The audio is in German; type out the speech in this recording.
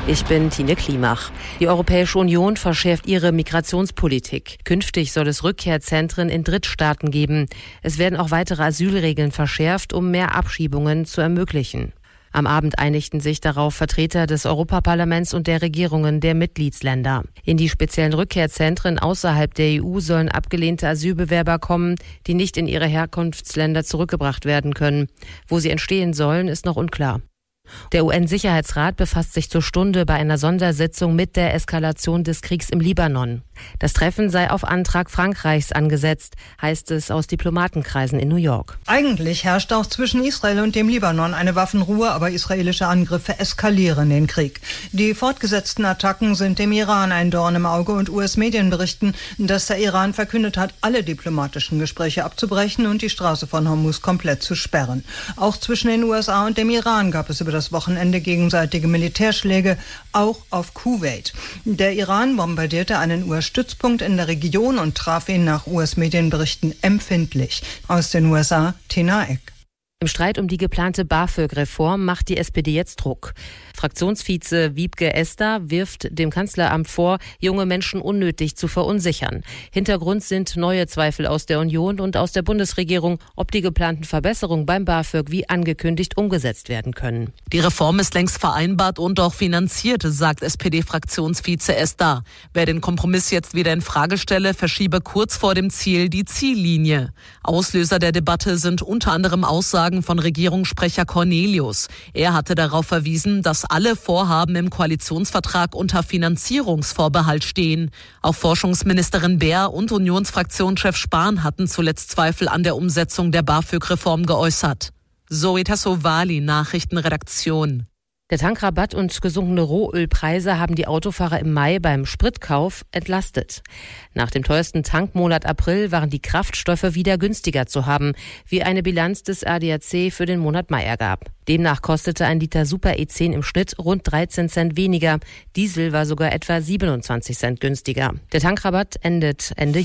Ich bin Tine Klimach. Die Europäische Union verschärft ihre Migrationspolitik. Künftig soll es Rückkehrzentren in Drittstaaten geben. Es werden auch weitere Asylregeln verschärft, um mehr Abschiebungen zu ermöglichen. Am Abend einigten sich darauf Vertreter des Europaparlaments und der Regierungen der Mitgliedsländer. In die speziellen Rückkehrzentren außerhalb der EU sollen abgelehnte Asylbewerber kommen, die nicht in ihre Herkunftsländer zurückgebracht werden können. Wo sie entstehen sollen, ist noch unklar. Der UN-Sicherheitsrat befasst sich zur Stunde bei einer Sondersitzung mit der Eskalation des Kriegs im Libanon. Das Treffen sei auf Antrag Frankreichs angesetzt, heißt es aus Diplomatenkreisen in New York. Eigentlich herrscht auch zwischen Israel und dem Libanon eine Waffenruhe, aber israelische Angriffe eskalieren den Krieg. Die fortgesetzten Attacken sind dem Iran ein Dorn im Auge und US-Medien berichten, dass der Iran verkündet hat, alle diplomatischen Gespräche abzubrechen und die Straße von Hormuz komplett zu sperren. Auch zwischen den USA und dem Iran gab es über das Wochenende gegenseitige Militärschläge, auch auf Kuwait. Der Iran bombardierte einen US-Stützpunkt in der Region und traf ihn nach US-Medienberichten empfindlich. Aus den USA, Tina Eck. Im Streit um die geplante BAföG-Reform macht die SPD jetzt Druck. Fraktionsvize Wiebke Esther wirft dem Kanzleramt vor, junge Menschen unnötig zu verunsichern. Hintergrund sind neue Zweifel aus der Union und aus der Bundesregierung, ob die geplanten Verbesserungen beim BAföG wie angekündigt umgesetzt werden können. Die Reform ist längst vereinbart und auch finanziert, sagt SPD-Fraktionsvize Esther. Wer den Kompromiss jetzt wieder in Frage stelle, verschiebe kurz vor dem Ziel die Ziellinie. Auslöser der Debatte sind unter anderem Aussagen von Regierungssprecher Cornelius. Er hatte darauf verwiesen, dass alle Vorhaben im Koalitionsvertrag unter Finanzierungsvorbehalt stehen. Auch Forschungsministerin Beer und Unionsfraktionschef Spahn hatten zuletzt Zweifel an der Umsetzung der BAföG-Reform geäußert. Zoe Tassovali, Nachrichtenredaktion. Der Tankrabatt und gesunkene Rohölpreise haben die Autofahrer im Mai beim Spritkauf entlastet. Nach dem teuersten Tankmonat April waren die Kraftstoffe wieder günstiger zu haben, wie eine Bilanz des ADAC für den Monat Mai ergab. Demnach kostete ein Liter Super E10 im Schnitt rund 13 Cent weniger. Diesel war sogar etwa 27 Cent günstiger. Der Tankrabatt endet Ende